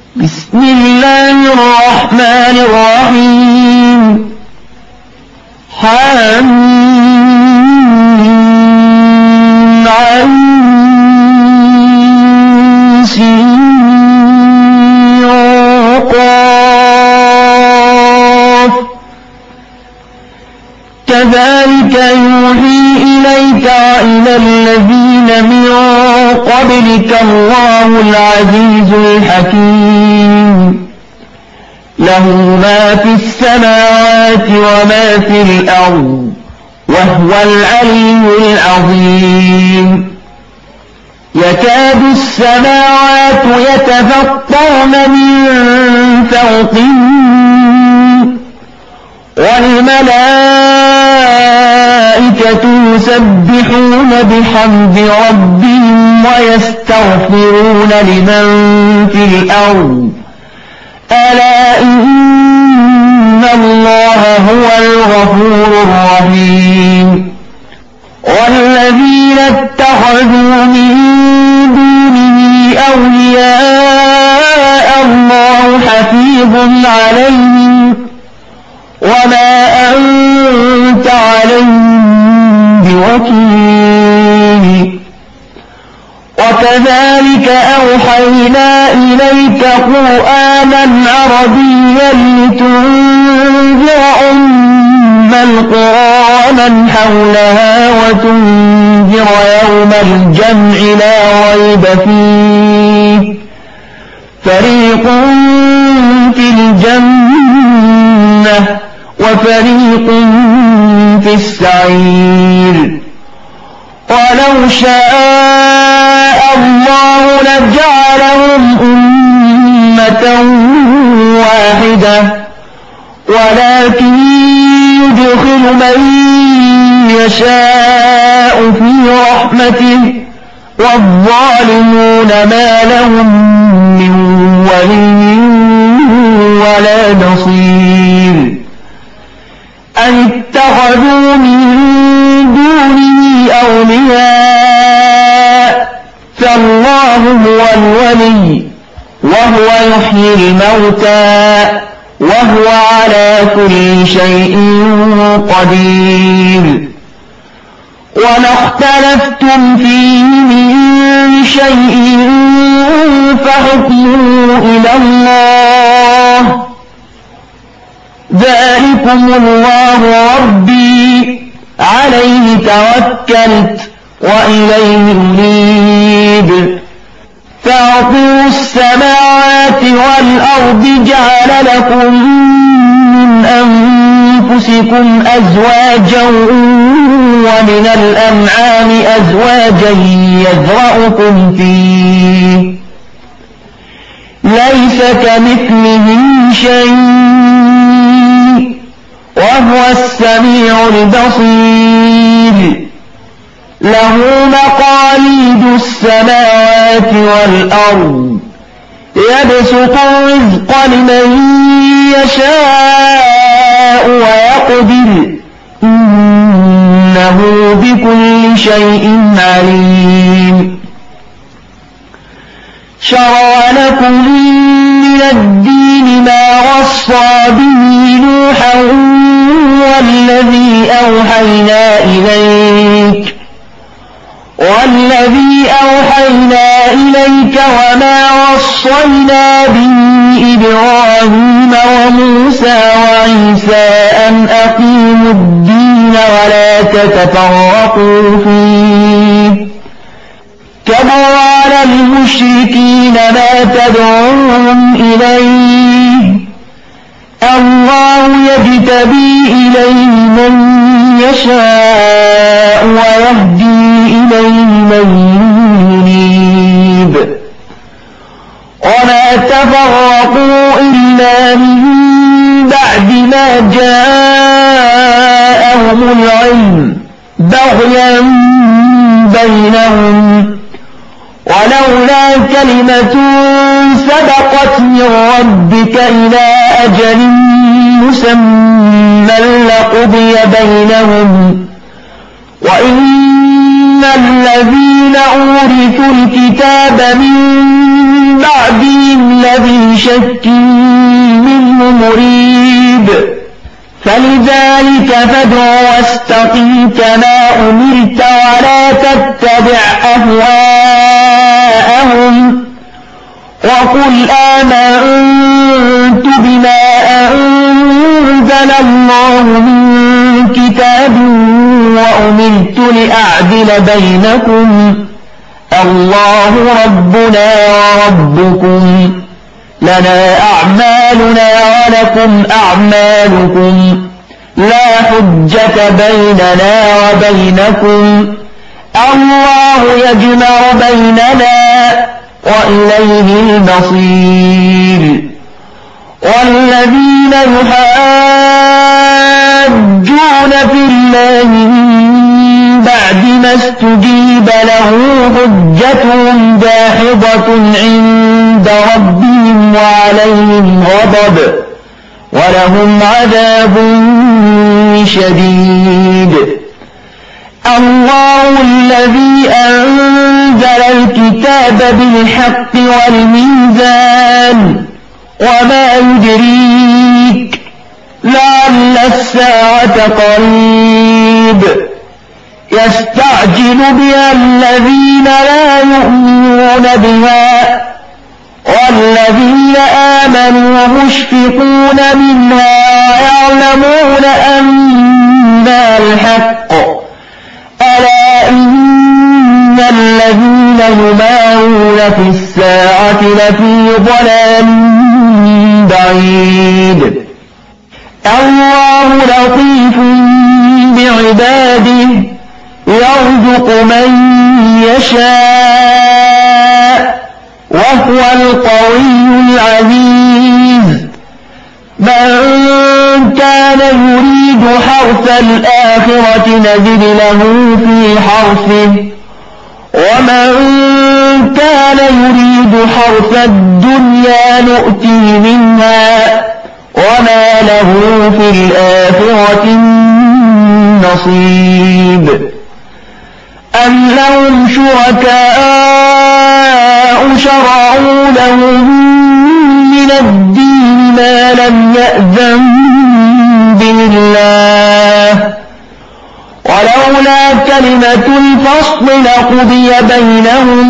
بسم الله الرحمن الرحيم. حميم عين سين قاف كذلك يوحي إليك وإلى الذين من قبلك الله العزيز الحكيم له ما في السماوات وما في الأرض وهو العلي العظيم. يكاد السماوات يتفطرن من فوقهم والملائكة يسبحون بحمد ربهم ويستغفرون لمن في الأرض ألا إن الله هو الغفور الرحيم. والذين اتخذوا من دونه أولياء الله حفيظ عليهم وما أنت عليهم بوكيل. وكذلك أوحينا إليك قرآنا عربيا لتنذر أم القرى ومن حولها وتنذر يوم الجمع لا ريب فيه فريق في الجنة وفريق في السعير. ولو شاء الله لجعلهم أمة واحدة ولكن يدخل من يشاء في رحمته والظالمون ما لهم من ولي ولا نصير. أن اتخذوا من دونه أولياء فالله هو الولي وهو يحيي الموتى وهو على كل شيء قدير. وما اختلفتم فيه من شيء فحكمه إلى الله ذلكم الله ربي عليه توكلت وإليه أنيب. فاطر السماوات والأرض جعل لكم من أنفسكم أزواجا ومن الأنعام أزواجا يذرأكم فيه ليس كمثله شيء وهو السميع البصير. له مقاليد السماوات والأرض يبسط الرزق لمن يشاء ويقدر إنه بكل شيء عليم. شرع لكم من الدين ما وصى به نوحا والذي أوحينا إليك وما وصينا به إبراهيم وموسى وعيسى أن أقيموا الدين ولا تتفرقوا فيه كبر على المشركين ما تدعوهم إليه الله يجتبي إليه من يشاء ويهدي إليه من ينيب. وما تفرقوا إلا من بعد ما جاءهم العلم بغيا بينهم ولولا كلمة سبقت من ربك إلى أجل مسمى لقضي بينهم وإن الذين أورثوا الكتاب من بعدهم لفي شك منه مريب فلذلك فادع واستقم كما أمرت ولا تتبع أهواءهم وقل آمنت بما أنزل الله من كتاب وأمرت لأعدل بينكم الله ربنا وربكم لنا أعمالنا ولكم أعمالكم لا حجة بيننا وبينكم الله يجمع بيننا وإليه المصير والذين يحاجون في الله من بعد ما استجيب له حجتهم داحضة عند ربهم وعليهم غضب ولهم عذاب شديد الله الذي أنزل الكتاب بالحق والميزان وما يدريك لعل الساعة قريب يستعجل بها الذين لا يؤمنون بها والذين آمنوا مشفقون منها ويعلمون أنها الحق ألا إن الذين يمارون في الساعة لفي ضلال بعيد الله لطيف بعباده يرزق من يشاء وهو القوي العزيز من كان يريد حرث الآخرة نزد له في حرثه ومن كان يريد حرث الدنيا نؤتي منها وما له في الآخرة نصيب أم لهم شركاء شرعوا لهم من الدين ما لم يأذن به الله ولولا كلمة الفصل لقضي بينهم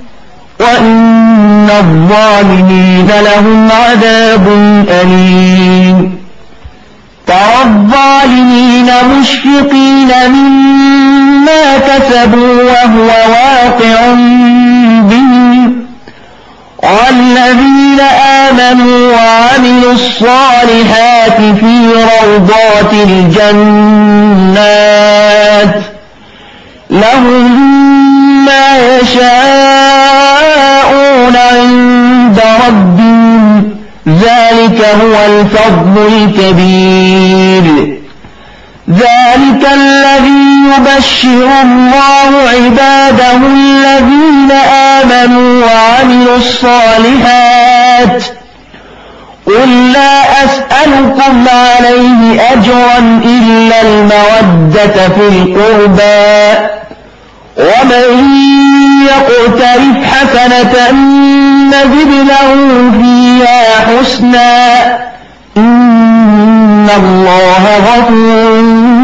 وإن الظالمين لهم عذاب أليم ترى الظالمين مشفقين مما كسبوا وهو واقع بهم والذين آمنوا وعملوا الصالحات في روضات الجنات لهم ما يشاءون عند ربهم ذلك هو الفضل الكبير ذلك الذي يبشر الله عباده الذين آمنوا وعملوا الصالحات قل لا أسألكم عليه أجرا إلا المودة في القربى ومن يقترف حسنة نزد له فيها حسنا إن الله غفور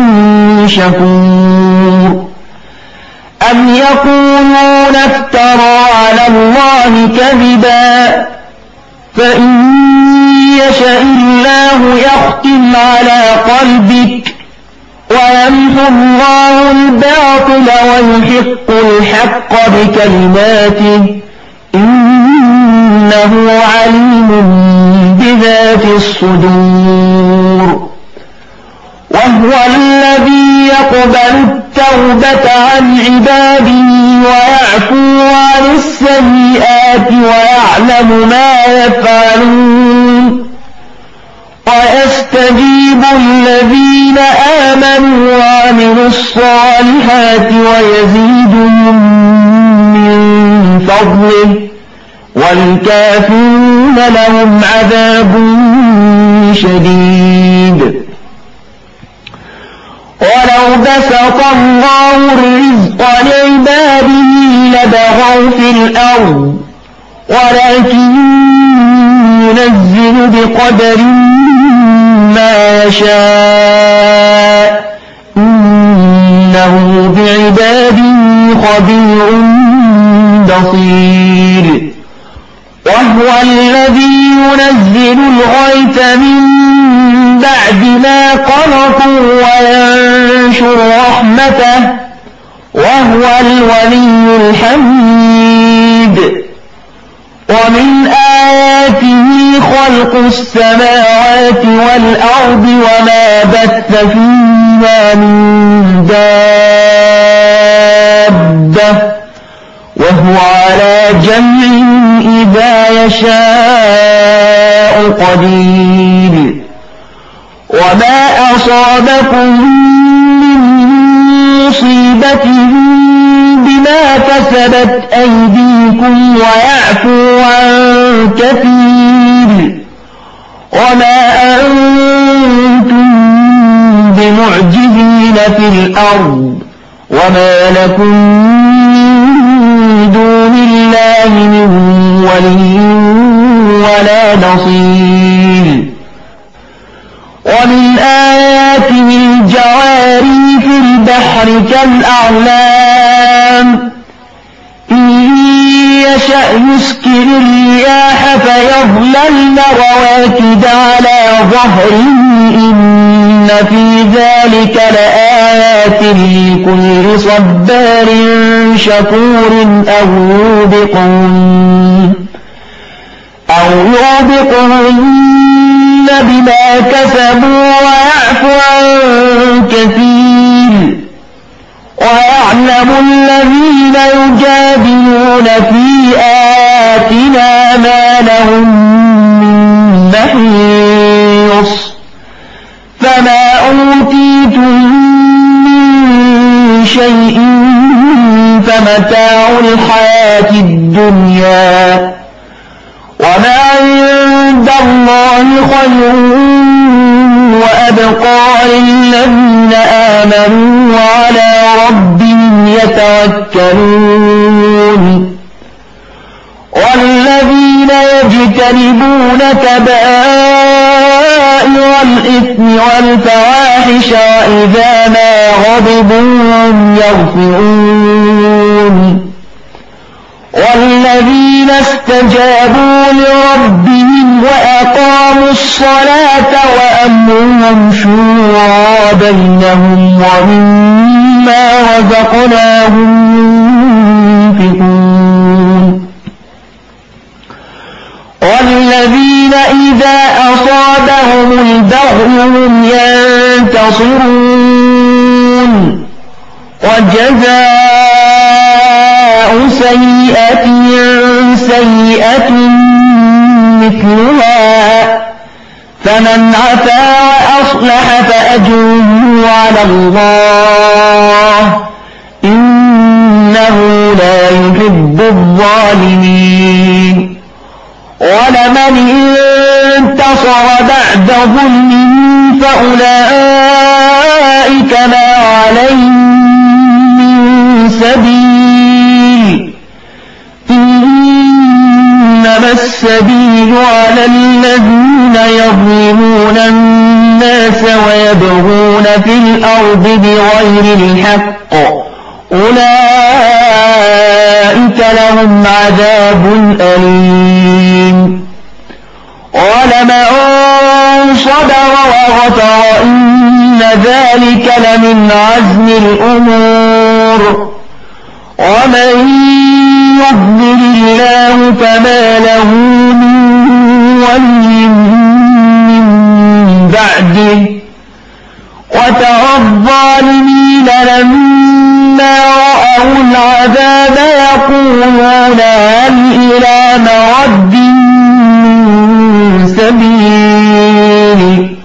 شكور أم يقولون افترى على الله كذبا فإن يشأ الله يختم على قلبك ويمحو الله الباطل ويحق الحق بكلماته إنه عليم بذات الصدور وهو الذي يقبل التوبة عن عباده ويعفو عن السيئات ويعلم ما يفعلون ويستجيب الذين آمنوا وعملوا الصالحات ويزيدهم من فضله والكافرون لهم عذاب شديد ولو بسط الله الرزق لعباده لبغوا في الأرض ولكن ينزل بقدر ما يشاء إنه بعباده خبير بصير وهو الذي ينزل الغيث من بعد ما قنطوا وينشر رحمته وهو الولي الحميد ومن آياته خلق السماوات والأرض وما بث فيها من دابة وهو على جمعهم إذا يشاء قدير وما أصابكم من مصيبة بما كسبت أيديكم ويعفو عن كثير وما أنتم بمعجزين في الأرض وما لكم من دون الله من ولي ولا نصير ومن آياته الجواري في البحر كالأعلام إن يشأ يسكن الرياح فيظللن رواكد على ظهره إن في ذلك لآيات لكل صبار شكور أو يوبقهن بما كسبوا ويعفو عن كثير ويعلم الذين يجادلون في آياتنا ما لهم من محيص فما أوتيتم من شيء فمتاع الحياة الدنيا وما عند الله خير وأبقى للذين آمنوا وعلى ربهم يتوكلون والذين يجتنبون كبائر الإثم والفواحش وإذا ما غضبوا هم يغفرون والذين استجابوا لربهم وأقاموا الصلاة وأمرهم شورى بينهم ومما رزقناهم ينفقون والذين إذا أصابهم البغي هم ينتصرون وجزاء سيئة سيئة مثلها فمن عفا وأصلح فأجره على الله إنه لا يحب الظالمين ولمن انتصر بعد ظلم فأولئك ما عليهم من سبيل إنما السبيل على الذين يظلمون الناس ويبغون في الأرض بغير الحق أولئك لهم عذاب أليم ولمن صبر وغفر إن ذلك لمن عزم الأمور ومن يضلل الله فما له من ولي من بعده وترى الظالمين لما رأوا العذاب يقولون هل إلى مرد من سبيل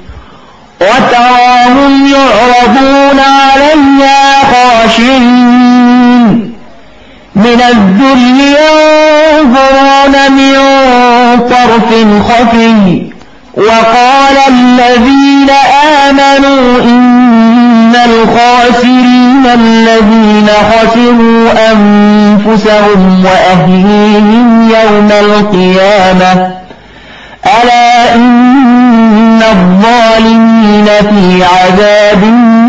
وتراهم يعرضون عليها خاشعين من الذل ينظرون من طرف خفي وقال الذين آمنوا إن الخاسرين الذين خسروا أنفسهم وأهليهم يوم القيامة ألا في عذاب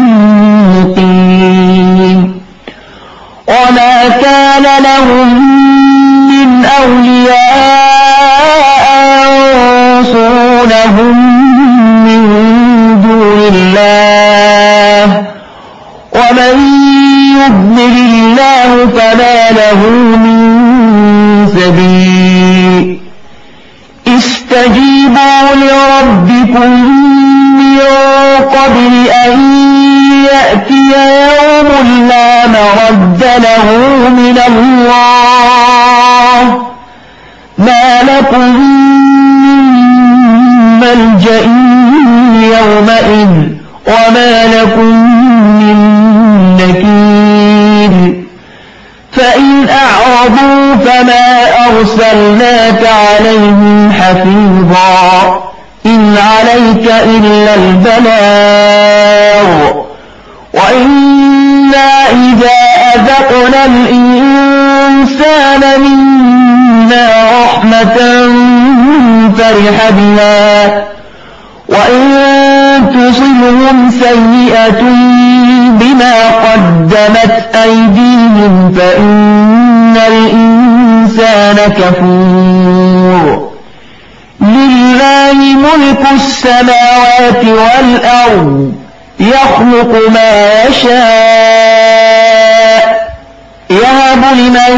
مقيم. وما كان لهم من أولياء ينصرونهم من دون الله ومن يضلل الله فما له من سبيل. استجيبوا لربكم من قبل أن يأتي يوم لا مرد له من الله ما لكم من ملجأ يومئذ وما لكم من نكير. فإن أعرضوا فما أرسلناك عليهم حفيظا إن عليك إلا البلاغ وإنا إذا أذقنا الإنسان منا رحمة فرح بها وإن تصبهم سيئة بما قدمت أيديهم فإن الإنسان كفور. لله ملك السماوات والأرض يخلق ما يشاء يهب لمن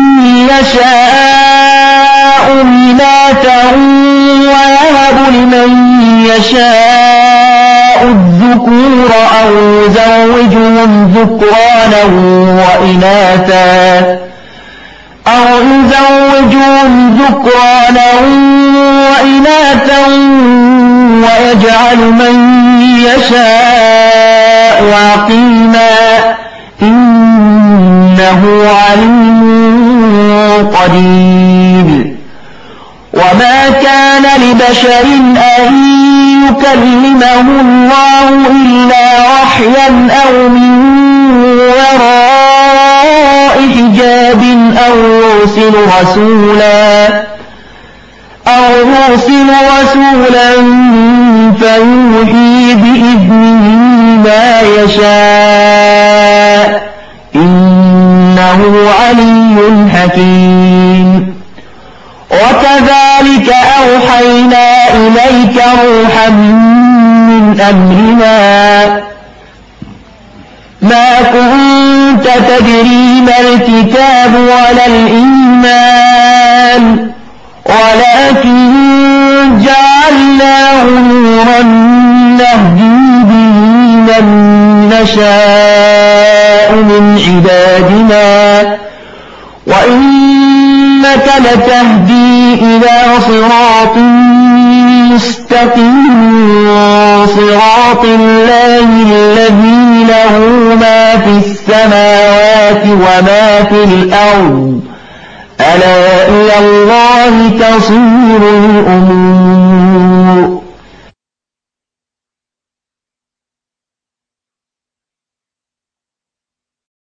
يشاء إناثا ويهب لمن يشاء الذكور أو يزوجهم ذكرانا وإناثا ويجعل من يشاء عقيما إنه عليم قدير. وما كان لبشر أن يكلمه الله إلا وحيا أو من وراء حجاب أو يرسل رسولا فيوحي بإذنه ما يشاء إنه علي حكيم. وكذلك أوحينا إليك روحا من أمرنا ما كنت تدري ما الكتاب ولا الإيمان ولكن جعلناه نورا نهدي به من نشاء من عبادنا وإنك لتهدي إلى صراط مستقيم صراط الله الذي له ما في السماوات وما في الأرض ألا إلى الله تصير الأمور.